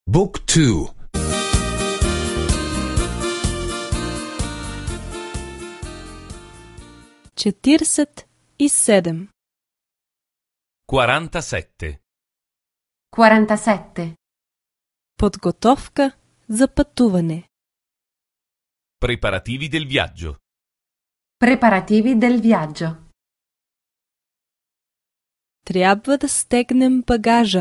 Book 2. 47. 47. 47. Подготовка за пътуване. Preparativi del viaggio. Preparativi del viaggio. Трябва да стегнем багажа.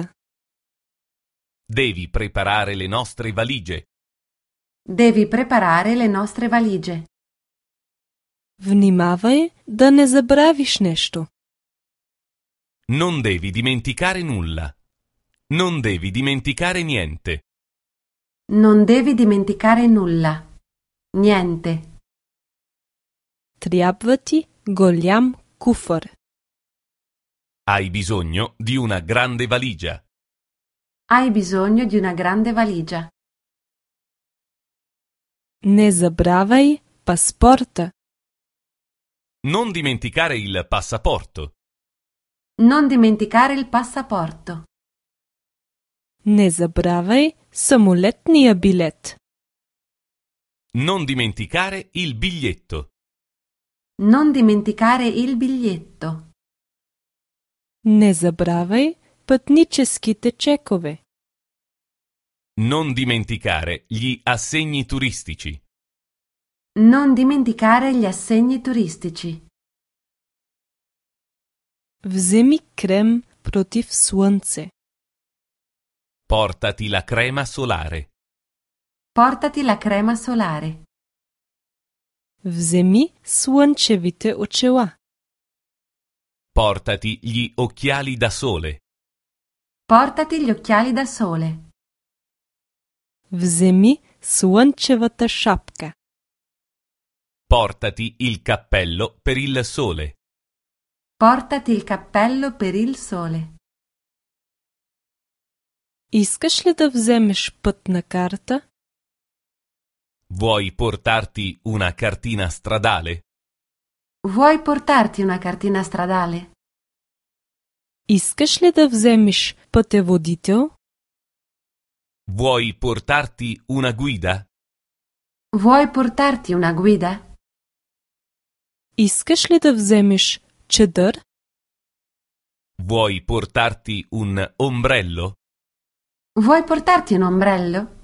Devi preparare le nostre valigie. Devi preparare le nostre valigie. Внимавай да не забравиш нещо. Non devi dimenticare nulla. Non devi dimenticare niente. Non devi dimenticare nulla. Niente. Трябва ти голям куфър. Hai bisogno di una grande valigia. Hai bisogno di una grande valigia. Не забравяй паспорта. Non dimenticare il passaporto. Non dimenticare il passaporto. Не забравяй самолетния билет. Non dimenticare il biglietto. Non dimenticare il biglietto. Не забравяй пътническите чекове. Non dimenticare gli assegni turistici. Non dimenticare gli assegni turistici. Вземи крем против слънце. Portati la crema solare. Portati la crema solare. Вземи слънчевите очила. Portati gli occhiali da sole. Portati gli occhiali da sole. Вземи слънчевата шапка. Portati il cappello per il sole. Portati il cappello per il sole. Искаш ли да вземеш пътна карта? Vuoi portarti una cartina stradale? Vuoi portarti una cartina stradale? Искаш ли да вземеш пътеводител? Vuoi portarti una guida? Vuoi portarti una guida? Искаш ли да вземеш чадър? Vuoi portarti un ombrello? Vuoi portarti un ombrello?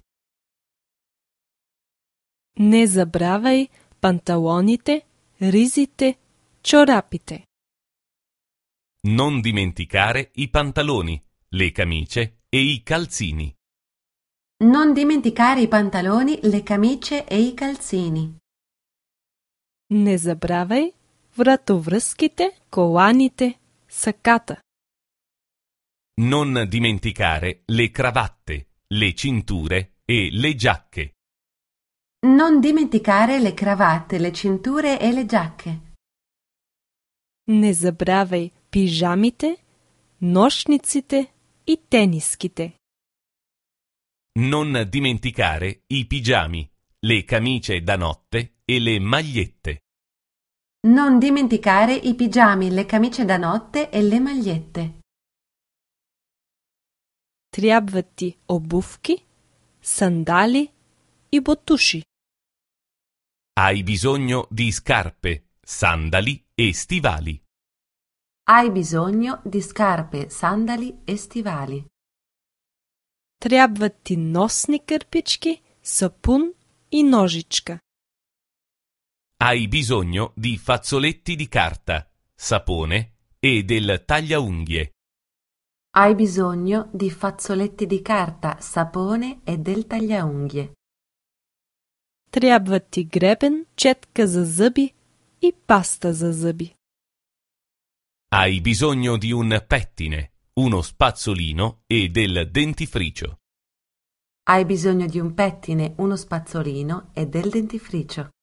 Не забравяй панталоните, ризите, чорапите. Non dimenticare i pantaloni, le camicie e i calzini. Non dimenticare i pantaloni, le camicie e i calzini. Не забравяй вратовръзките, коланите, саката. Non dimenticare le cravatte, le cinture e le giacche. Non dimenticare le cravatte, le cinture e le giacche. Не забравяй пижамите, нощниците и тениските. Non dimenticare i pigiami, le camicie da notte e le magliette. Non dimenticare i pigiami, le camicie da notte e le magliette. Трябват ти обувки, сандали и ботуши. Hai bisogno di scarpe, sandali e stivali. Hai bisogno di scarpe, sandali e stivali. Трябват ти носни кърпички, сапун и ножичка. Hai bisogno di fazzoletti di carta, sapone e del tagliaunghie. Hai bisogno di fazzoletti di carta, sapone e del tagliaunghie. Трябват ти гребен, четка за зъби и паста за зъби. Hai bisogno di un pettine, uno spazzolino e del dentifricio. Hai bisogno di un pettine, uno spazzolino e del dentifricio.